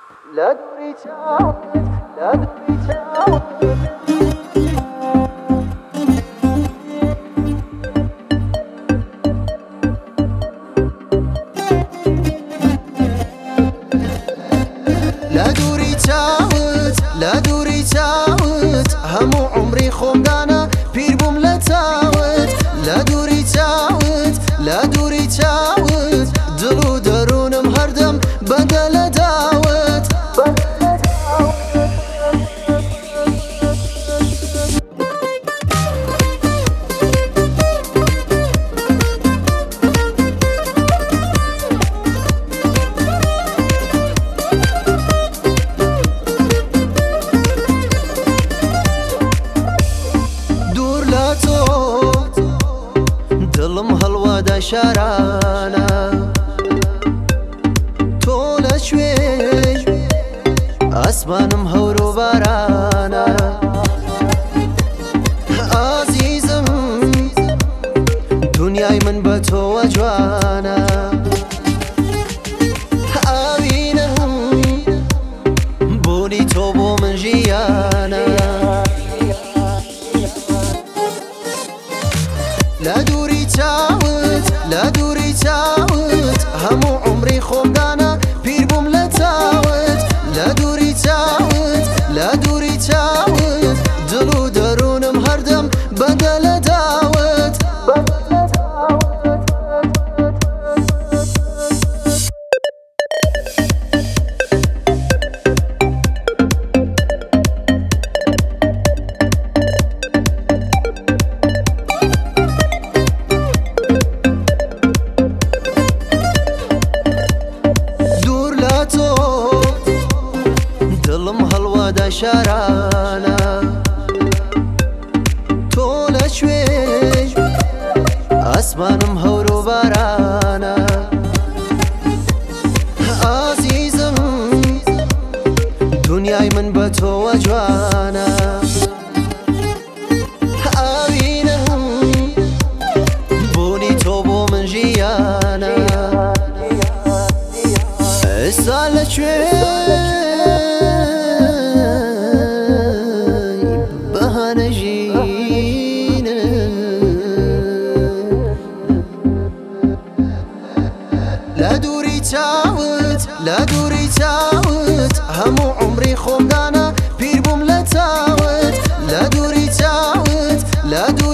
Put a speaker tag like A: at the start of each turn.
A: لا دوری چاوت لا دوری چاوت لا دوری چاوت لا دوری چاوت همو عمری خۆم دانا پیر بووم لە چاوت لا دوری چاوت لا دوری چاوت دڵ و دەروونم هەردەم بەدە لە داوت دڵم هەڵوادا شارانە تۆ لە شوێژ ئاسمانم هەور و بارانە ئازیزم دونیای من بە تۆوە جوانە ئاوینم بوونی تۆ بۆ من ژیانە لا دوری چاوت لا دوری چاوت همو عمری خۆم دانا پیر بووم لە چاوت لا دوری چاوت لا دوری چاوت دڵ و دەروونم هەردەم بەدە لە داوت دڵم هەڵوادا شارانە تۆ لە شوێژ ئاسمانم هەور و بارانە ئازیزم دونیای من بە تۆوە جوانە ئاوینم بوونی تۆ بۆ من ژیانە ئێستا لەکوێ لا دوری چاوت لا دوری چاوت همو عمری خۆم دانا پیر بووم لە چاوت لا دوری چاوت لا